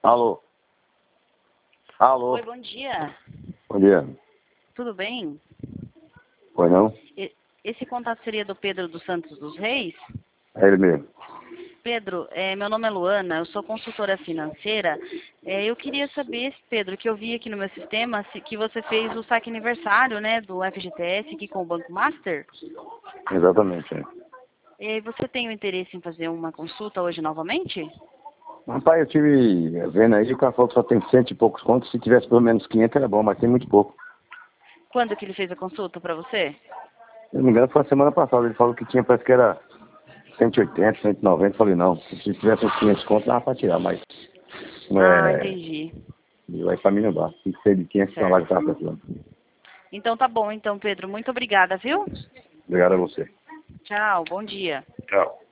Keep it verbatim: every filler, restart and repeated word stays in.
Alô? Alô? Oi, bom dia. Bom dia. Tudo bem? Pois não? E- Esse contato seria do Pedro dos Santos dos Reis? É ele mesmo. Pedro, é, meu nome é Luana, eu sou consultora financeira. É, eu queria saber, Pedro, que eu vi aqui no meu sistema se, que você fez o saque aniversário, né, do F G T S aqui com o Banco Master. Exatamente, é. É, você tem o interesse em fazer uma consulta hoje novamente? Rapaz, eu tive vendo aí, o cara falou que só tem cento e poucos contos. Se tivesse pelo menos quinhentos era bom, mas tem muito pouco. Quando que ele fez a consulta para você? Se não me engano, foi a semana passada. Ele falou que tinha, parece que era cento e oitenta, cento e noventa. Eu falei, não, se tivesse uns quinhentos contos, dava pra tirar, mas não Ah, é. entendi. Aí pra mim não dá. Tem que ser de quinhentos pra lá que Certo. tava precisando. Então tá bom, então, Pedro. Muito obrigada, viu? Obrigado a você. Tchau, bom dia. Tchau.